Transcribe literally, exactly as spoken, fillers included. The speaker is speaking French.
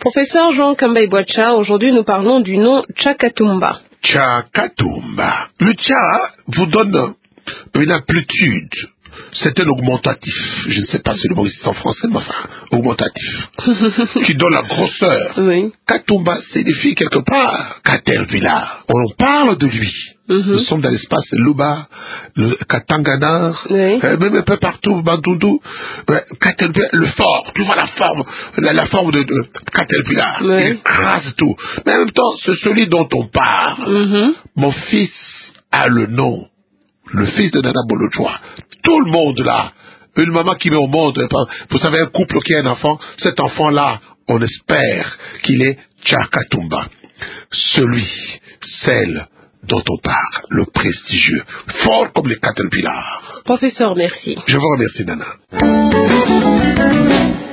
Professeur Jean Kambay-Boacha, aujourd'hui nous parlons du nom Tchakatumba. Tchakatumba. Le tcha vous donne une amplitude. C'est un augmentatif. Je ne sais pas si le mot existe en français, mais enfin, augmentatif. Qui donne la grosseur. Oui. Katumba signifie quelque part Caterpillar. On parle de lui. Mm-hmm. Nous sommes dans l'espace Luba, le Katanganar, oui. euh, même un peu partout, Bandundu, euh, Caterpillar, le fort, tu vois la forme, la, la forme de, de Caterpillar. Oui. Il écrase tout. Mais en même temps, c'est celui dont on parle. Mm-hmm. Mon fils a le nom. Le fils de Nana Bolotchoa. Tout le monde là, une maman qui met au monde, vous savez, un couple qui a un enfant, cet enfant-là, on espère qu'il est Tchakatumba. Celui, celle dont on parle, le prestigieux, fort comme les caterpillars. Professeur, merci. Je vous remercie, Nana.